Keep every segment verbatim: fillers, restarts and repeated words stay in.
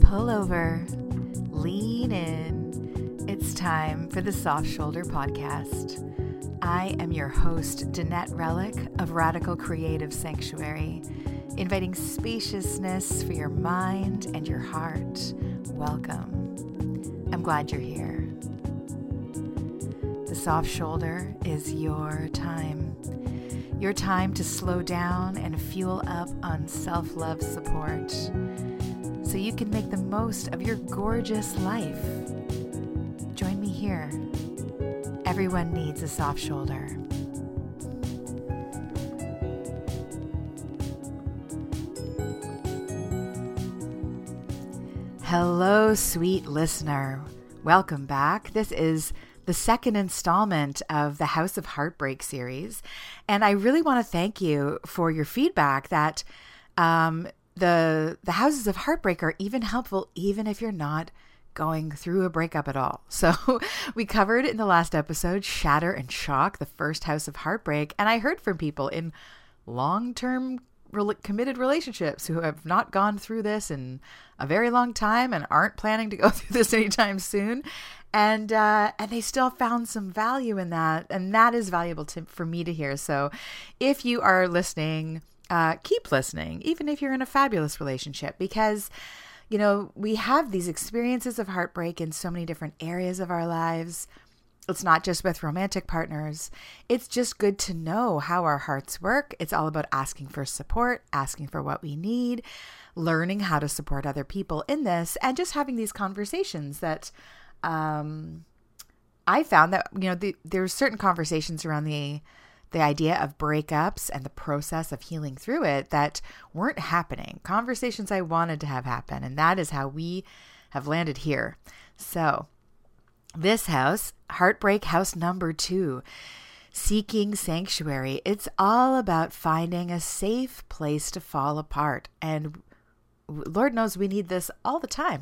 Pull over, lean in. It's time for the Soft Shoulder Podcast. I am your host, Danette Relic of Radical Creative Sanctuary, inviting spaciousness for your mind and your heart. Welcome. I'm glad you're here. The Soft Shoulder is your time. Your time to slow down and fuel up on self-love support so you can make the most of your gorgeous life. Join me here. Everyone needs a soft shoulder. Hello, sweet listener. Welcome back. This is the second installment of the House of Heartbreak series. And I really want to thank you for your feedback that um, the the Houses of Heartbreak are even helpful, even if you're not going through a breakup at all. So we covered in the last episode, Shatter and Shock, the first House of Heartbreak. And I heard from people in long-term re- committed relationships who have not gone through this in a very long time and aren't planning to go through this anytime soon. And uh, and they still found some value in that. And that is valuable to, for me to hear. So if you are listening, uh, keep listening, even if you're in a fabulous relationship, because, you know, we have these experiences of heartbreak in so many different areas of our lives. It's not just with romantic partners. It's just good to know how our hearts work. It's all about asking for support, asking for what we need, learning how to support other people in this, and just having these conversations that um, I found that, you know, the, there's certain conversations around the the idea of breakups and the process of healing through it that weren't happening. Conversations I wanted to have happen. And that is how we have landed here. So this house, Heartbreak House number two, Seeking Sanctuary. It's all about finding a safe place to fall apart. And Lord knows we need this all the time,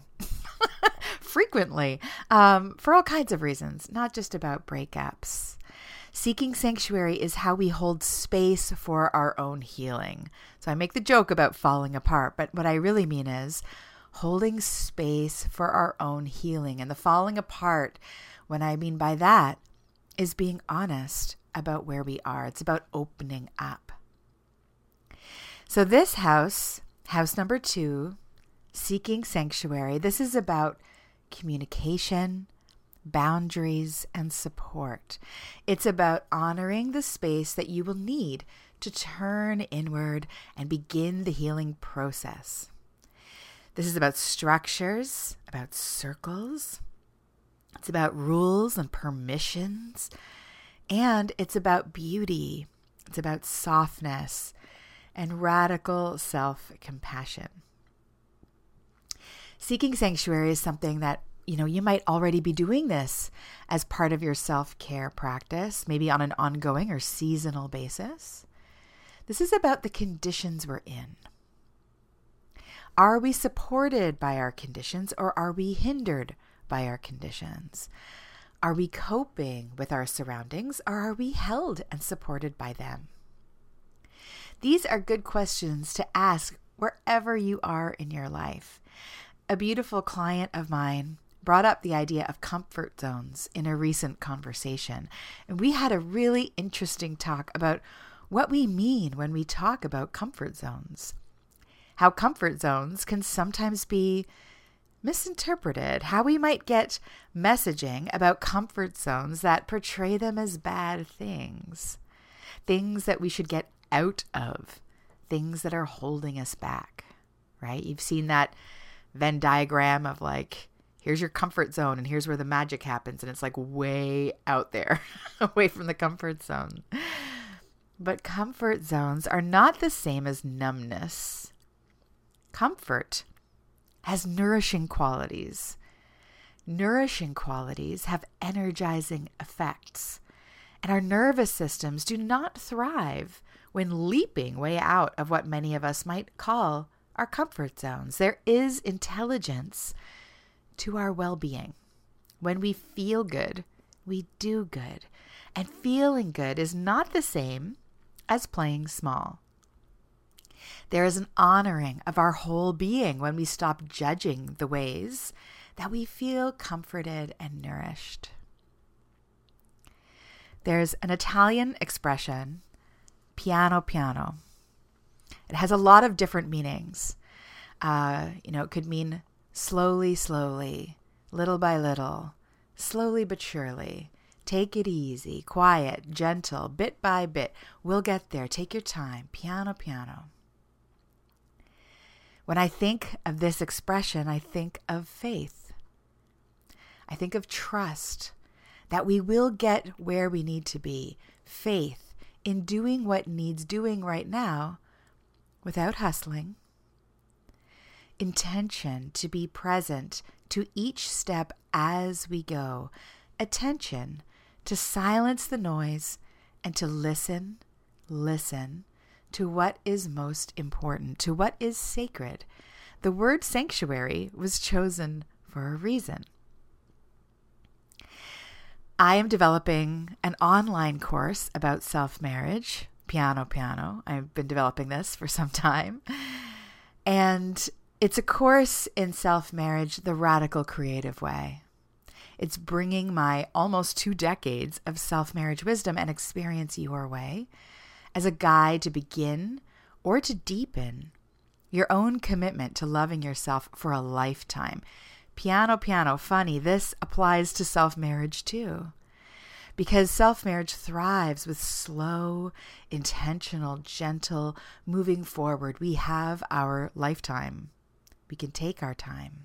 frequently, um, for all kinds of reasons, not just about breakups. Seeking sanctuary is how we hold space for our own healing. So I make the joke about falling apart, but what I really mean is holding space for our own healing. And the falling apart, what I mean by that is being honest about where we are. It's about opening up. So this house, house number two, Seeking Sanctuary, this is about communication, boundaries, and support. It's about honoring the space that you will need to turn inward and begin the healing process. This is about structures, about circles. It's about rules and permissions. And it's about beauty. It's about softness and radical self-compassion. Seeking sanctuary is something that, you know, you might already be doing this as part of your self-care practice, maybe on an ongoing or seasonal basis. This is about the conditions we're in. Are we supported by our conditions, or are we hindered by our conditions? Are we coping with our surroundings, or are we held and supported by them? These are good questions to ask wherever you are in your life. A beautiful client of mine brought up the idea of comfort zones in a recent conversation. And we had a really interesting talk about what we mean when we talk about comfort zones. How comfort zones can sometimes be misinterpreted. How we might get messaging about comfort zones that portray them as bad things. Things that we should get out of. Things that are holding us back, right? You've seen that Venn diagram of like, here's your comfort zone and here's where the magic happens. And it's like way out there, away from the comfort zone. But comfort zones are not the same as numbness. Comfort has nourishing qualities. Nourishing qualities have energizing effects. And our nervous systems do not thrive when leaping way out of what many of us might call our comfort zones. There is intelligence to our well-being. When we feel good, we do good. And feeling good is not the same as playing small. There is an honoring of our whole being when we stop judging the ways that we feel comforted and nourished. There's an Italian expression, piano piano. It has a lot of different meanings. Uh, you know, it could mean slowly, slowly, little by little, slowly but surely. Take it easy, quiet, gentle, bit by bit. We'll get there. Take your time. Piano piano. When I think of this expression, I think of faith. I think of trust that we will get where we need to be. Faith in doing what needs doing right now without hustling. Intention to be present to each step as we go. Attention to silence the noise and to listen, listen to what is most important, to what is sacred. The word sanctuary was chosen for a reason. I am developing an online course about self-marriage, Piano Piano. I've been developing this for some time. And it's a course in self-marriage the radical creative way. It's bringing my almost two decades of self-marriage wisdom and experience your way as a guide to begin or to deepen your own commitment to loving yourself for a lifetime. Piano piano, funny, this applies to self-marriage too. Because self-marriage thrives with slow, intentional, gentle moving forward. We have our lifetime. We can take our time.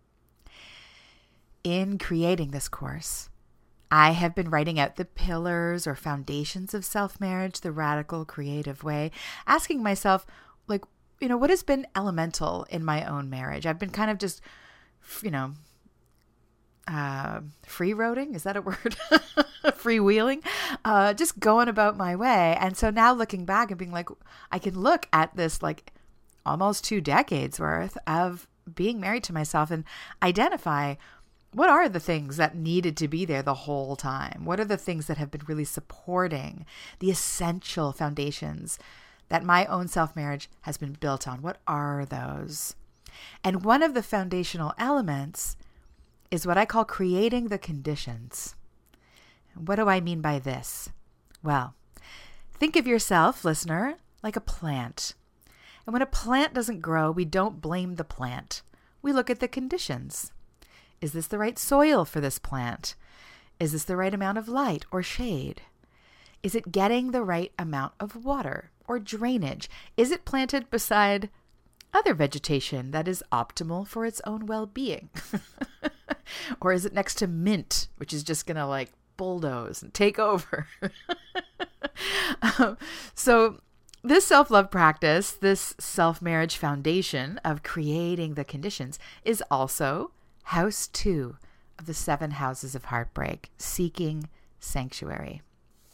In creating this course, I have been writing out the pillars or foundations of self-marriage the radical creative way, asking myself, like, you know, what has been elemental in my own marriage? I've been kind of just, you know, uh, free-roading, is that a word? Freewheeling, uh, just going about my way. And so now looking back and being like, I can look at this like almost two decades worth of being married to myself and identify what are the things that needed to be there the whole time? What are the things that have been really supporting the essential foundations that my own self-marriage has been built on? What are those? And one of the foundational elements is what I call creating the conditions. What do I mean by this? Well, think of yourself, listener, like a plant. And when a plant doesn't grow, we don't blame the plant. We look at the conditions. Is this the right soil for this plant? Is this the right amount of light or shade? Is it getting the right amount of water or drainage? Is it planted beside other vegetation that is optimal for its own well-being? Or is it next to mint, which is just going to like bulldoze and take over? um, so this self-love practice, this self-marriage foundation of creating the conditions is also house two of the seven houses of heartbreak, seeking sanctuary.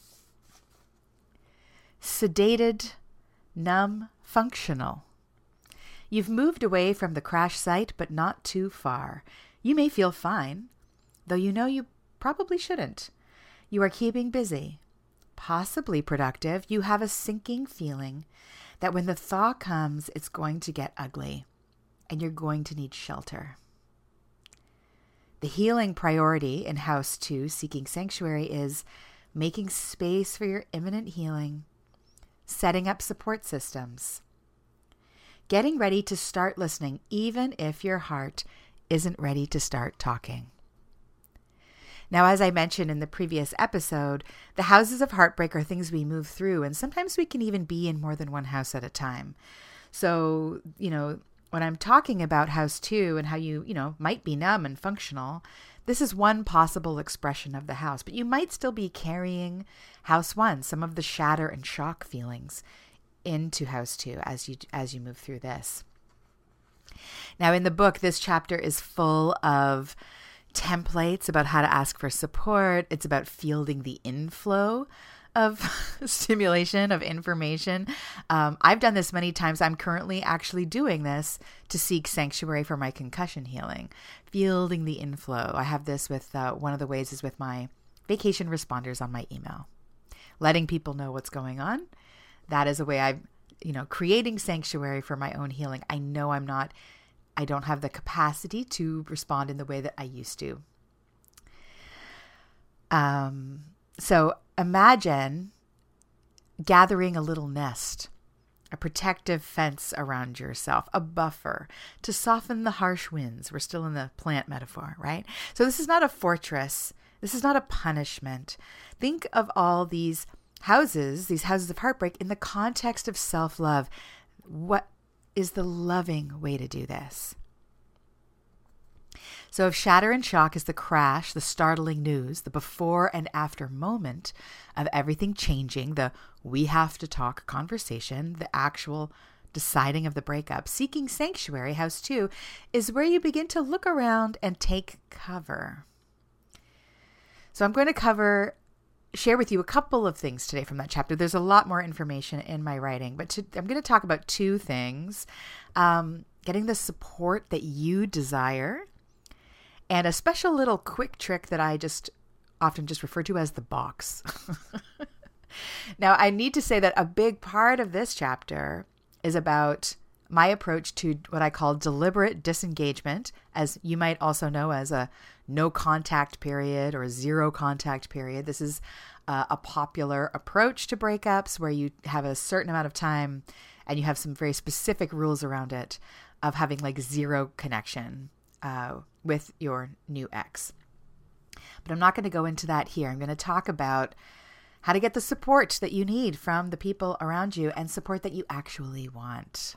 Sedated, numb, functional. You've moved away from the crash site, but not too far. You may feel fine, though you know you probably shouldn't. You are keeping busy, possibly productive. You have a sinking feeling that when the thaw comes, it's going to get ugly, and you're going to need shelter. The healing priority in House two, Seeking Sanctuary, is making space for your imminent healing, setting up support systems, getting ready to start listening, even if your heart isn't ready to start talking. Now, as I mentioned in the previous episode, the houses of heartbreak are things we move through, and sometimes we can even be in more than one house at a time. So, you know, when I'm talking about house two and how you, you know, might be numb and functional, this is one possible expression of the house, but you might still be carrying house one, some of the shatter and shock feelings into house two as you, as you move through this. Now, in the book, this chapter is full of templates about how to ask for support. It's about fielding the inflow of stimulation, of information. Um, I've done this many times. I'm currently actually doing this to seek sanctuary for my concussion healing, fielding the inflow. I have this with, uh, one of the ways is with my vacation responders on my email, letting people know what's going on. That is a way I've you know, creating sanctuary for my own healing. I know I'm not, I don't have the capacity to respond in the way that I used to. Um, so imagine gathering a little nest, a protective fence around yourself, a buffer to soften the harsh winds. We're still in the plant metaphor, right? So this is not a fortress. This is not a punishment. Think of all these houses, these houses of heartbreak, in the context of self-love. What is the loving way to do this? So if shatter and shock is the crash, the startling news, the before and after moment of everything changing, the we have to talk conversation, the actual deciding of the breakup, seeking sanctuary, house two, is where you begin to look around and take cover. So I'm going to cover, share with you a couple of things today from that chapter. There's a lot more information in my writing, but to, I'm going to talk about two things. Um, getting the support that you desire, and a special little quick trick that I just often just refer to as the box. Now, I need to say that a big part of this chapter is about my approach to what I call deliberate disengagement, as you might also know as a no contact period or zero contact period. This is uh, a popular approach to breakups where you have a certain amount of time and you have some very specific rules around it of having like zero connection uh, with your new ex. But I'm not going to go into that here. I'm going to talk about how to get the support that you need from the people around you and support that you actually want.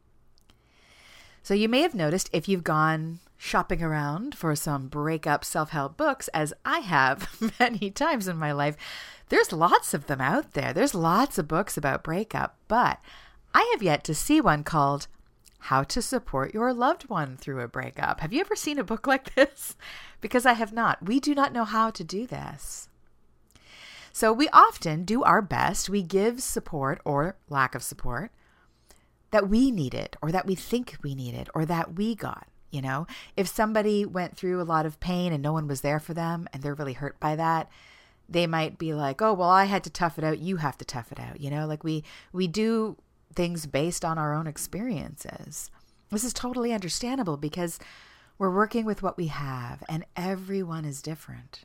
So you may have noticed if you've gone shopping around for some breakup self-help books, as I have many times in my life, there's lots of them out there. There's lots of books about breakup, but I have yet to see one called How to Support Your Loved One Through a Breakup. Have you ever seen a book like this? Because I have not. We do not know how to do this. So we often do our best. We give support or lack of support that we needed or that we think we needed or that we got. You know, if somebody went through a lot of pain and no one was there for them and they're really hurt by that, they might be like, oh, well, I had to tough it out. You have to tough it out. You know, like we, we do things based on our own experiences. This is totally understandable because we're working with what we have and everyone is different.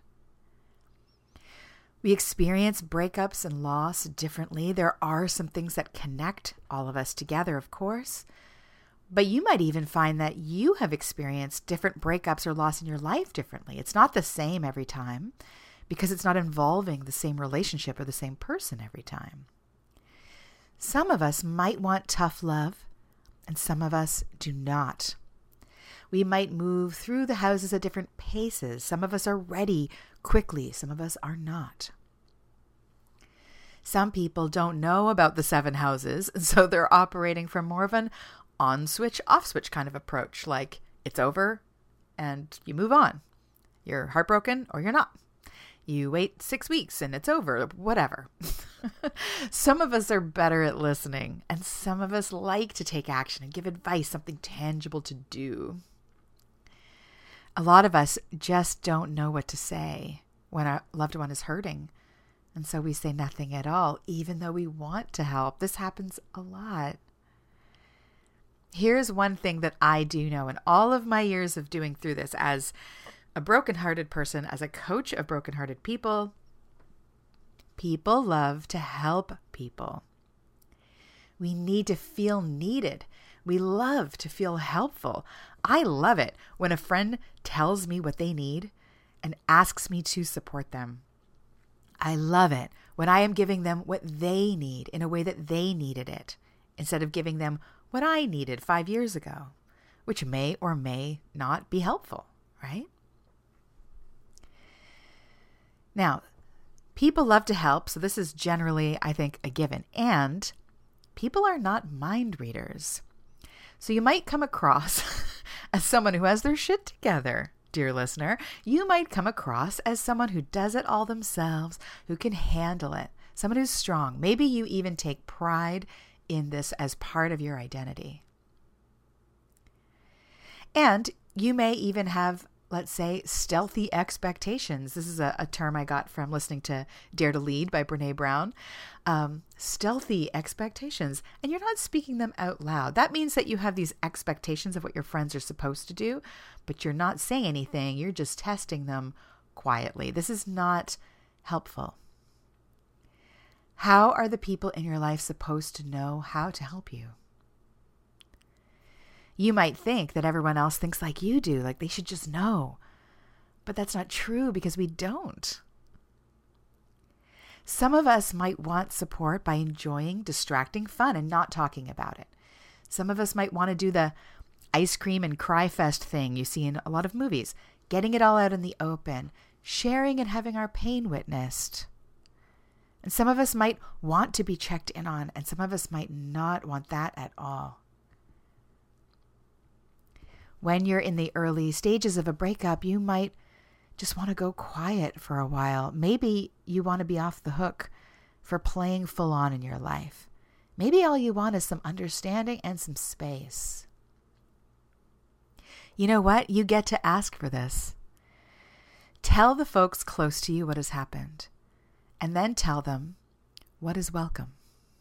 We experience breakups and loss differently. There are some things that connect all of us together, of course. But you might even find that you have experienced different breakups or loss in your life differently. It's not the same every time because it's not involving the same relationship or the same person every time. Some of us might want tough love and some of us do not. We might move through the houses at different paces. Some of us are ready quickly. Some of us are not. Some people don't know about the seven houses, and so they're operating from more of an on-switch, off-switch kind of approach, like it's over and you move on. You're heartbroken or you're not. You wait six weeks and it's over, whatever. Some of us are better at listening, and some of us like to take action and give advice, something tangible to do. A lot of us just don't know what to say when our loved one is hurting. And so we say nothing at all, even though we want to help. This happens a lot. Here's one thing that I do know in all of my years of doing through this as a brokenhearted person, as a coach of brokenhearted people, people love to help people. We need to feel needed. We love to feel helpful. I love it when a friend tells me what they need and asks me to support them. I love it when I am giving them what they need in a way that they needed it, instead of giving them what I needed five years ago, which may or may not be helpful, right? Now, people love to help, so this is generally, I think, a given. And people are not mind readers. So you might come across as someone who has their shit together, dear listener. You might come across as someone who does it all themselves, who can handle it, someone who's strong. Maybe you even take pride in this as part of your identity. And you may even have let's say, stealthy expectations. This is a, a term I got from listening to Dare to Lead by Brene Brown. Um, stealthy expectations. And you're not speaking them out loud. That means that you have these expectations of what your friends are supposed to do, but you're not saying anything. You're just testing them quietly. This is not helpful. How are the people in your life supposed to know how to help you? You might think that everyone else thinks like you do, like they should just know. But that's not true because we don't. Some of us might want support by enjoying distracting fun and not talking about it. Some of us might want to do the ice cream and cry fest thing you see in a lot of movies, getting it all out in the open, sharing and having our pain witnessed. And some of us might want to be checked in on, and some of us might not want that at all. When you're in the early stages of a breakup, you might just want to go quiet for a while. Maybe you want to be off the hook for playing full on in your life. Maybe all you want is some understanding and some space. You know what? You get to ask for this. Tell the folks close to you what has happened, and then tell them what is welcome.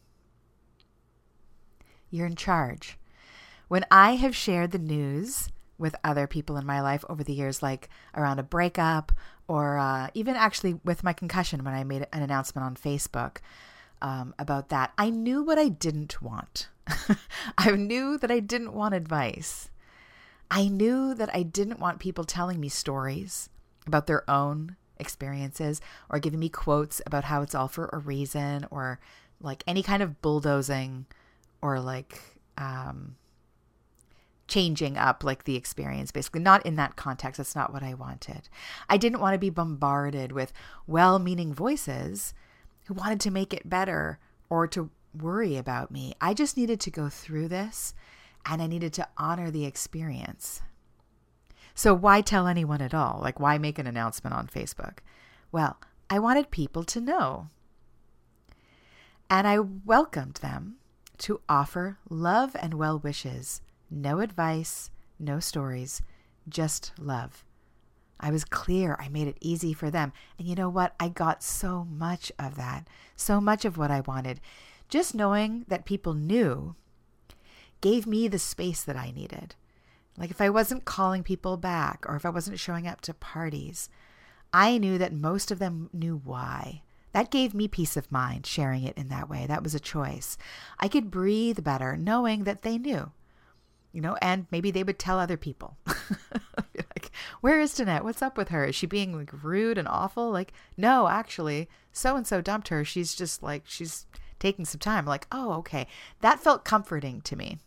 You're in charge. When I have shared the news with other people in my life over the years, like around a breakup or uh, even actually with my concussion when I made an announcement on Facebook um, about that, I knew what I didn't want. I knew that I didn't want advice. I knew that I didn't want people telling me stories about their own experiences or giving me quotes about how it's all for a reason or like any kind of bulldozing or like um, changing up like the experience, basically not in that context. That's not what I wanted. I didn't want to be bombarded with well-meaning voices who wanted to make it better or to worry about me. I just needed to go through this and I needed to honor the experience. So why tell anyone at all? Like, why make an announcement on Facebook? Well, I wanted people to know. And I welcomed them to offer love and well wishes. No advice, no stories, just love. I was clear. I made it easy for them. And you know what? I got so much of that, so much of what I wanted. Just knowing that people knew gave me the space that I needed. Like if I wasn't calling people back or if I wasn't showing up to parties, I knew that most of them knew why. That gave me peace of mind, sharing it in that way. That was a choice. I could breathe better knowing that they knew, you know, and maybe they would tell other people. Like, where is Danette? What's up with her? Is she being like rude and awful? Like, no, actually, so-and-so dumped her. She's just like, she's taking some time. Like, oh, okay. That felt comforting to me.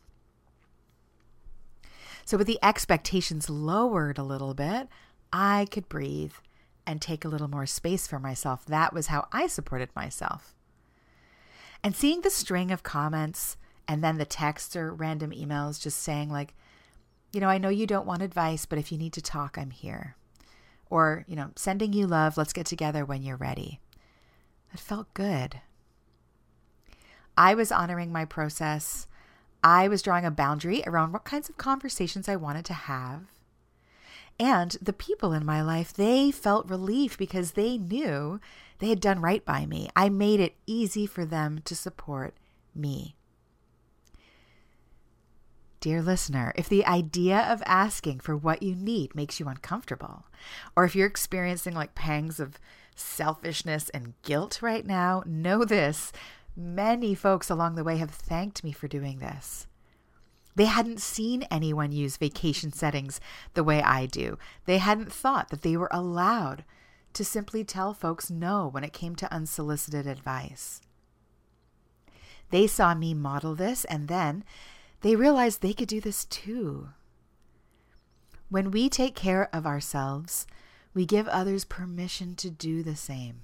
So with the expectations lowered a little bit, I could breathe and take a little more space for myself. That was how I supported myself. And seeing the string of comments and then the texts or random emails just saying like, you know, I know you don't want advice, but if you need to talk, I'm here. Or, you know, sending you love, let's get together when you're ready. It felt good. I was honoring my process. I was drawing a boundary around what kinds of conversations I wanted to have. And the people in my life, they felt relief because they knew they had done right by me. I made it easy for them to support me. Dear listener, if the idea of asking for what you need makes you uncomfortable, or if you're experiencing like pangs of selfishness and guilt right now, know this. Many folks along the way have thanked me for doing this. They hadn't seen anyone use vacation settings the way I do. They hadn't thought that they were allowed to simply tell folks no when it came to unsolicited advice. They saw me model this, and then they realized they could do this too. When we take care of ourselves, we give others permission to do the same.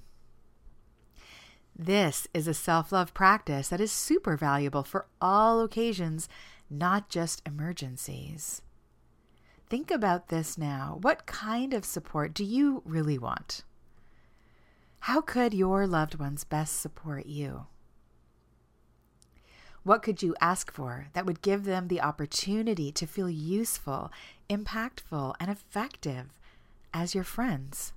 This is a self-love practice that is super valuable for all occasions, not just emergencies. Think about this now. What kind of support do you really want? How could your loved ones best support you? What could you ask for that would give them the opportunity to feel useful, impactful, and effective as your friends.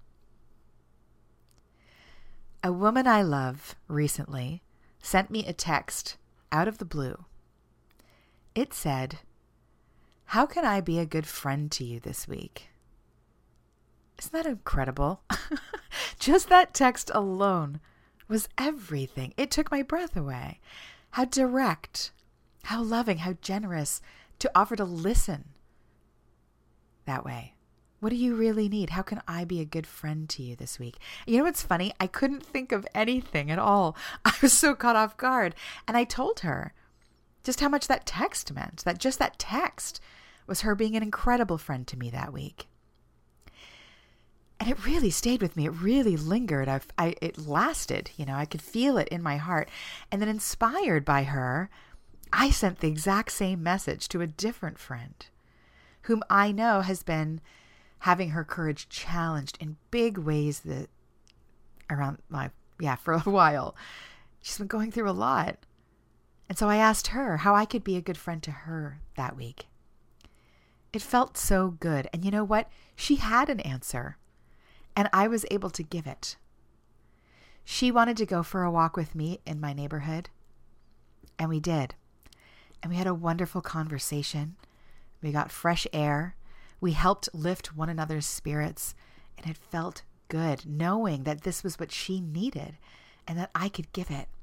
A woman I love recently sent me a text out of the blue. It said, "How can I be a good friend to you this week?" Isn't that incredible? Just that text alone was everything. It took my breath away. How direct, how loving, how generous to offer to listen that way. What do you really need? How can I be a good friend to you this week? You know what's funny? I couldn't think of anything at all. I was so caught off guard. And I told her just how much that text meant, that just that text was her being an incredible friend to me that week. And it really stayed with me. It really lingered. I, I, it lasted, you know, I could feel it in my heart. And then inspired by her, I sent the exact same message to a different friend whom I know has been having her courage challenged in big ways that around my, yeah, for a while. She's been going through a lot. And so I asked her how I could be a good friend to her that week. It felt so good. And you know what? She had an answer. And I was able to give it. She wanted to go for a walk with me in my neighborhood. And we did. And we had a wonderful conversation. We got fresh air. We helped lift one another's spirits. And it felt good knowing that this was what she needed and that I could give it.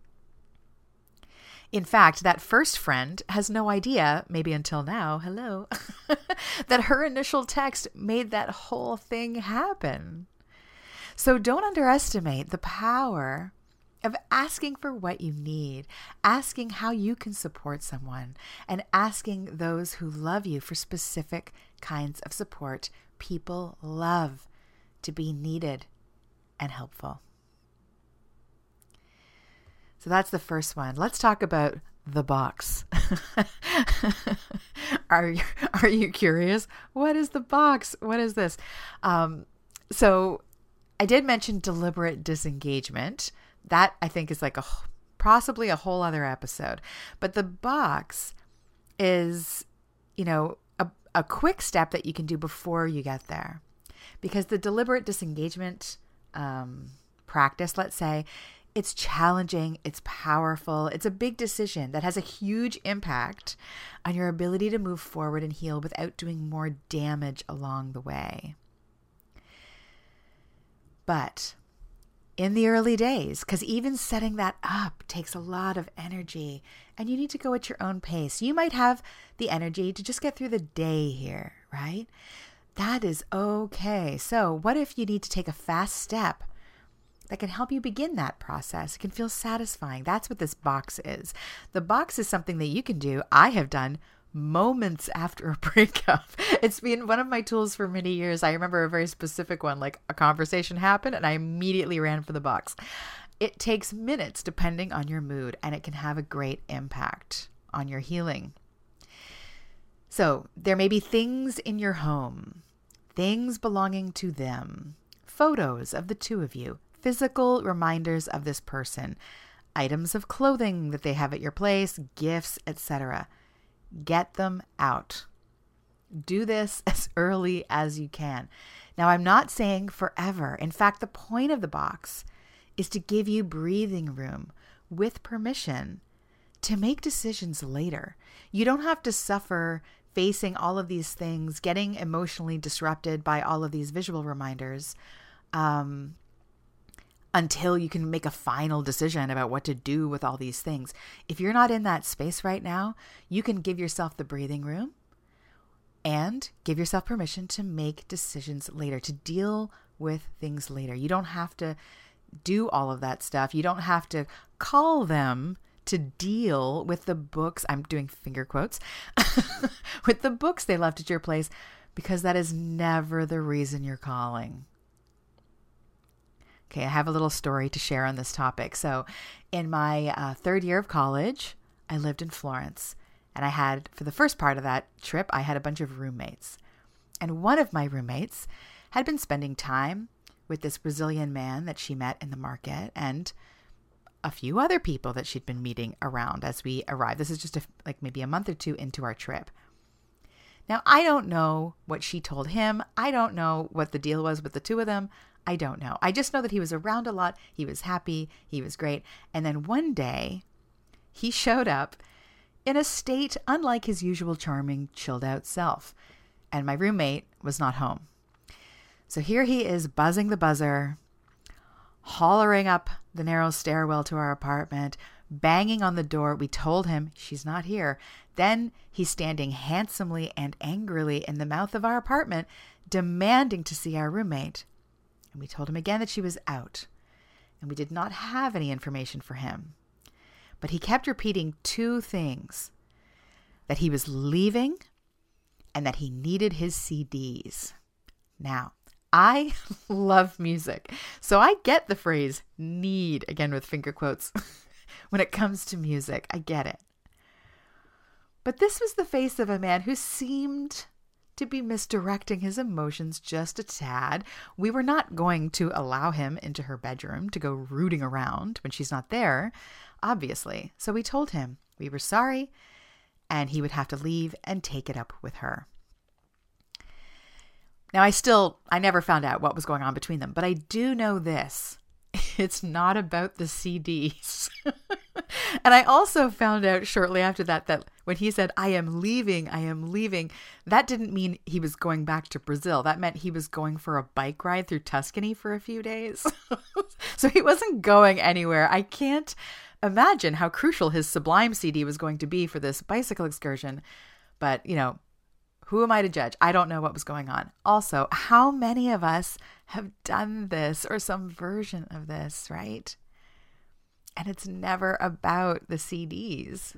In fact, that first friend has no idea, maybe until now, hello, that her initial text made that whole thing happen. So don't underestimate the power of asking for what you need, asking how you can support someone, and asking those who love you for specific kinds of support. People love to be needed and helpful. So that's the first one. Let's talk about the box. Are you, are you curious? What is the box? What is this? Um, so I did mention deliberate disengagement. That I think is like a possibly a whole other episode. But the box is, you know, a, a quick step that you can do before you get there. Because the deliberate disengagement um, practice, let's say, it's challenging, it's powerful, it's a big decision that has a huge impact on your ability to move forward and heal without doing more damage along the way. But in the early days, because even setting that up takes a lot of energy and you need to go at your own pace. You might have the energy to just get through the day here, right? That is okay. So what if you need to take a fast step that can help you begin that process? It can feel satisfying. That's what this box is. The box is something that you can do. I have done moments after a breakup. It's been one of my tools for many years. I remember a very specific one, like a conversation happened and I immediately ran for the box. It takes minutes depending on your mood, and it can have a great impact on your healing. So there may be things in your home, things belonging to them, photos of the two of you, physical reminders of this person, items of clothing that they have at your place, gifts, et cetera. Get them out. Do this as early as you can. Now, I'm not saying forever. In fact, the point of the box is to give you breathing room with permission to make decisions later. You don't have to suffer facing all of these things, getting emotionally disrupted by all of these visual reminders, um, until you can make a final decision about what to do with all these things. If you're not in that space right now, you can give yourself the breathing room and give yourself permission to make decisions later, to deal with things later. You don't have to do all of that stuff. You don't have to call them to deal with the books. I'm doing finger quotes with the books they left at your place, because that is never the reason you're calling. Okay, I have a little story to share on this topic. So in my uh, third year of college, I lived in Florence, and I had, for the first part of that trip, I had a bunch of roommates. And one of my roommates had been spending time with this Brazilian man that she met in the market, and a few other people that she'd been meeting around as we arrived. This is just a, like maybe a month or two into our trip. Now, I don't know what she told him. I don't know what the deal was with the two of them. I don't know. I just know that he was around a lot. He was happy. He was great. And then one day he showed up in a state unlike his usual charming, chilled out self. And my roommate was not home. So here he is buzzing the buzzer, hollering up the narrow stairwell to our apartment, banging on the door. We told him she's not here. Then he's standing handsomely and angrily in the mouth of our apartment, demanding to see our roommate. And we told him again that she was out, and we did not have any information for him. But he kept repeating two things: that he was leaving and that he needed his C Ds. Now, I love music, so I get the phrase need, again with finger quotes, when it comes to music. I get it. But this was the face of a man who seemed to be misdirecting his emotions just a tad. We were not going to allow him into her bedroom to go rooting around when she's not there, obviously. So we told him we were sorry and he would have to leave and take it up with her. Now, I still, I never found out what was going on between them, but I do know this. It's not about the C Ds. And I also found out shortly after that, that when he said, I am leaving, I am leaving, that didn't mean he was going back to Brazil. That meant he was going for a bike ride through Tuscany for a few days. So he wasn't going anywhere. I can't imagine how crucial his Sublime C D was going to be for this bicycle excursion. But, you know, who am I to judge? I don't know what was going on. Also, how many of us have done this or some version of this, right? And it's never about the C Ds.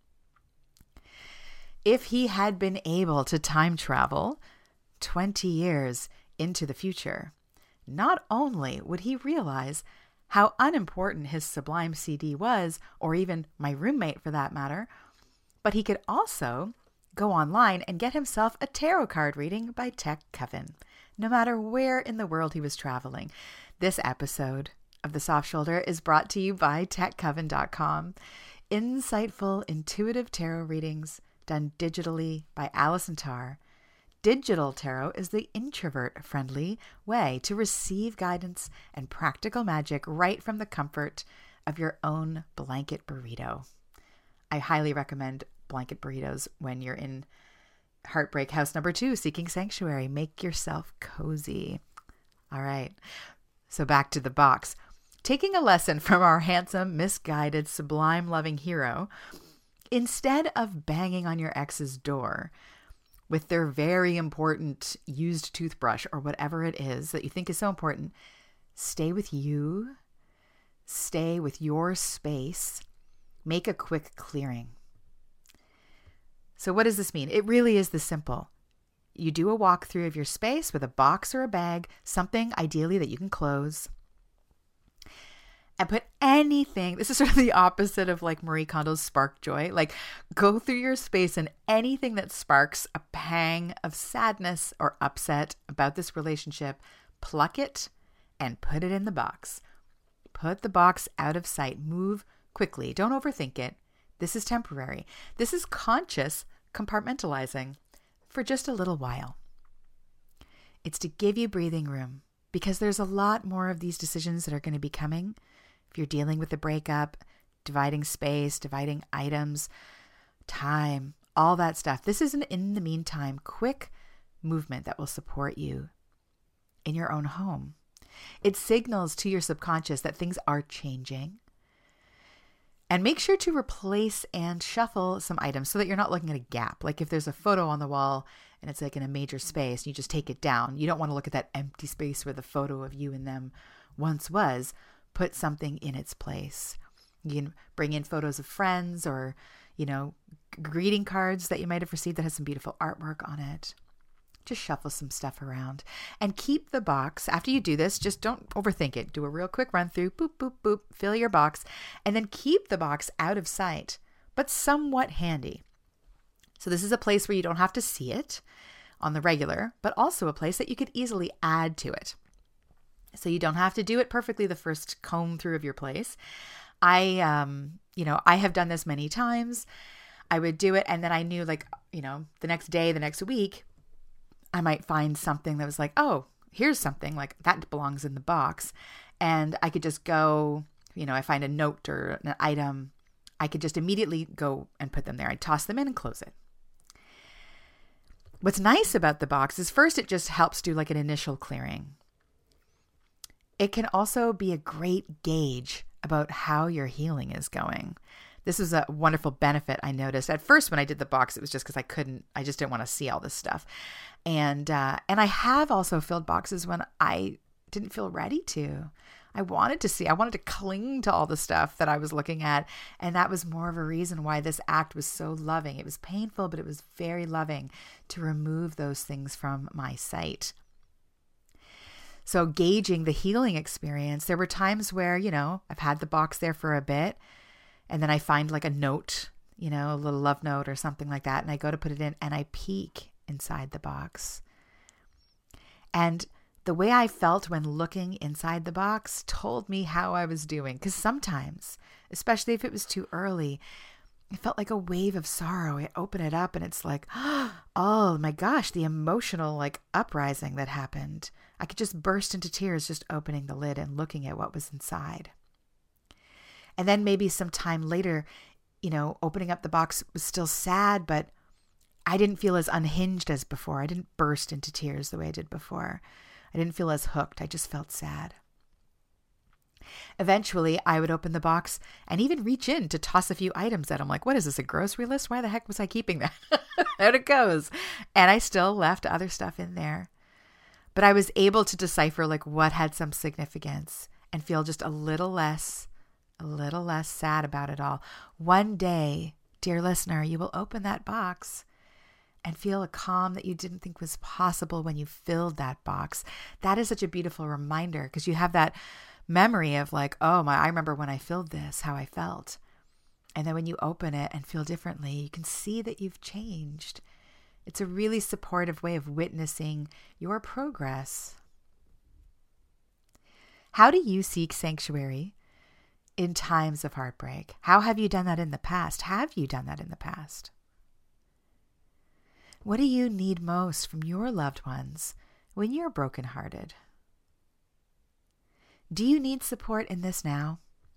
If he had been able to time travel twenty years into the future, not only would he realize how unimportant his Sublime C D was, or even my roommate for that matter, but he could also go online and get himself a tarot card reading by Tech Coven, no matter where in the world he was traveling. This episode of The Soft Shoulder is brought to you by tech coven dot com. Insightful, intuitive tarot readings done digitally by Alison Tarr. Digital tarot is the introvert-friendly way to receive guidance and practical magic right from the comfort of your own blanket burrito. I highly recommend blanket burritos when you're in Heartbreak House number two, seeking sanctuary. Make yourself cozy. All right. So back to the box. Taking a lesson from our handsome, misguided, sublime-loving hero, instead of banging on your ex's door with their very important used toothbrush or whatever it is that you think is so important, stay with you, stay with your space, make a quick clearing. So what does this mean? It really is this simple. You do a walkthrough of your space with a box or a bag, something ideally that you can close, and put anything, this is sort of the opposite of like Marie Kondo's spark joy, like go through your space and anything that sparks a pang of sadness or upset about this relationship, pluck it and put it in the box. Put the box out of sight. Move quickly. Don't overthink it. This is temporary. This is conscious compartmentalizing for just a little while. It's to give you breathing room because there's a lot more of these decisions that are going to be coming. If you're dealing with a breakup, dividing space, dividing items, time, all that stuff. This is an in the meantime quick movement that will support you in your own home. It signals to your subconscious that things are changing. And make sure to replace and shuffle some items so that you're not looking at a gap. Like if there's a photo on the wall and it's like in a major space, you just take it down. You don't want to look at that empty space where the photo of you and them once was. Put something in its place. You can bring in photos of friends or, you know, greeting cards that you might have received that has some beautiful artwork on it. Just shuffle some stuff around and keep the box. After you do this, just don't overthink it. Do a real quick run through, boop, boop, boop, fill your box, and then keep the box out of sight, but somewhat handy. So this is a place where you don't have to see it on the regular, but also a place that you could easily add to it. So you don't have to do it perfectly the first comb through of your place. I, um, you know, I have done this many times. I would do it. And then I knew, like, you know, the next day, the next week, I might find something that was like, oh, here's something like that belongs in the box. And I could just go, you know, I find a note or an item, I could just immediately go and put them there. I'd toss them in and close it. What's nice about the box is, first, it just helps do like an initial clearing. It can also be a great gauge about how your healing is going. This was a wonderful benefit I noticed. At first, when I did the box, it was just because I couldn't, I just didn't want to see all this stuff. And, uh, and I have also filled boxes when I didn't feel ready to. I wanted to see, I wanted to cling to all the stuff that I was looking at. And that was more of a reason why this act was so loving. It was painful, but it was very loving to remove those things from my sight. So gauging the healing experience, there were times where, you know, I've had the box there for a bit, and then I find like a note, you know, a little love note or something like that. And I go to put it in and I peek inside the box. And the way I felt when looking inside the box told me how I was doing. Because sometimes, especially if it was too early, it felt like a wave of sorrow. I open it up and it's like, oh my gosh, the emotional like uprising that happened. I could just burst into tears just opening the lid and looking at what was inside. And then maybe some time later, you know, opening up the box was still sad, but I didn't feel as unhinged as before. I didn't burst into tears the way I did before. I didn't feel as hooked. I just felt sad. Eventually, I would open the box and even reach in to toss a few items at them. Like, what is this, a grocery list? Why the heck was I keeping that? Out it goes. And I still left other stuff in there. But I was able to decipher like what had some significance and feel just a little less, a little less sad about it all. One day, dear listener, you will open that box and feel a calm that you didn't think was possible when you filled that box. That is such a beautiful reminder, because you have that memory of like, oh my, I remember when I filled this, how I felt. And then when you open it and feel differently, you can see that you've changed. It's a really supportive way of witnessing your progress. How do you seek sanctuary in times of heartbreak? How have you done that in the past? Have you done that in the past? What do you need most from your loved ones when you're brokenhearted? Do you need support in this now?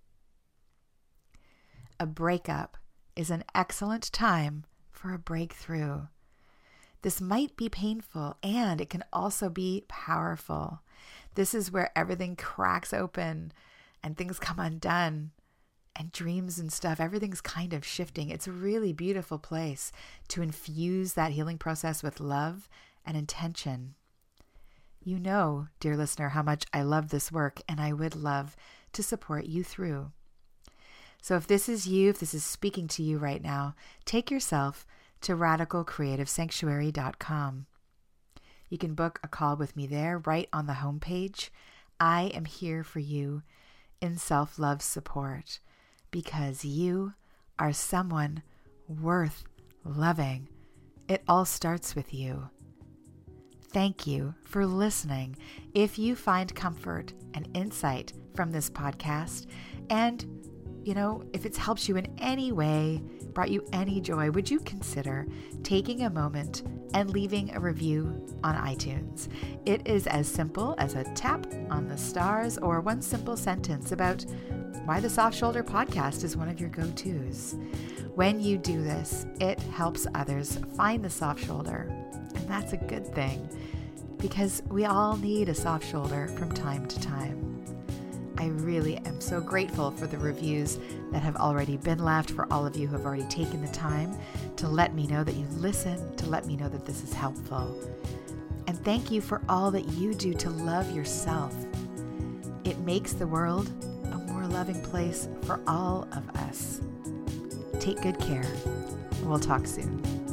A breakup is an excellent time for a breakthrough. This might be painful, and it can also be powerful. This is where everything cracks open and things come undone, and dreams and stuff, everything's kind of shifting. It's a really beautiful place to infuse that healing process with love and intention. You know, dear listener, how much I love this work, and I would love to support you through. So if this is you, if this is speaking to you right now, take yourself to radical creative sanctuary dot com. You can book a call with me there right on the homepage. I am here for you in self-love support, because you are someone worth loving. It all starts with you. Thank you for listening. If you find comfort and insight from this podcast, and, you know, if it's helped you in any way, brought you any joy, would you consider taking a moment and leaving a review on iTunes? It is as simple as a tap on the stars or one simple sentence about why the Soft Shoulder podcast is one of your go-tos. When you do this, it helps others find the soft shoulder. And that's a good thing, because we all need a soft shoulder from time to time. I really am so grateful for the reviews that have already been left, for all of you who have already taken the time to let me know that you listen, to let me know that this is helpful. And thank you for all that you do to love yourself. It makes the world a more loving place for all of us. Take good care. We'll talk soon.